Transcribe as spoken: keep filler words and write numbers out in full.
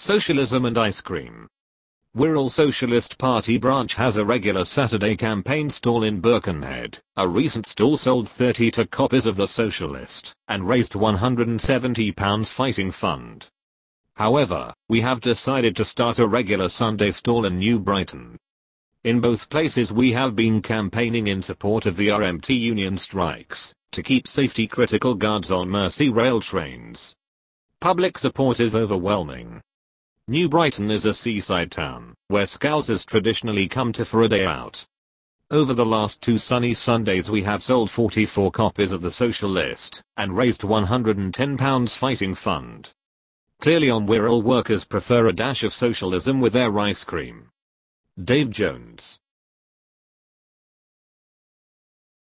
Socialism and ice cream. Wirral Socialist Party branch has a regular Saturday campaign stall in Birkenhead. A recent stall sold thirty-two copies of The Socialist and raised one hundred seventy pounds fighting fund. However, we have decided to start a regular Sunday stall in New Brighton. In both places we have been campaigning in support of the R M T union strikes to keep safety critical guards on Merseyrail trains. Public support is overwhelming. New Brighton is a seaside town where Scousers traditionally come to for a day out. Over the last two sunny Sundays we have sold forty-four copies of The Socialist and raised one hundred ten pounds fighting fund. Clearly on Wirral workers prefer a dash of socialism with their ice cream. Dave Jones.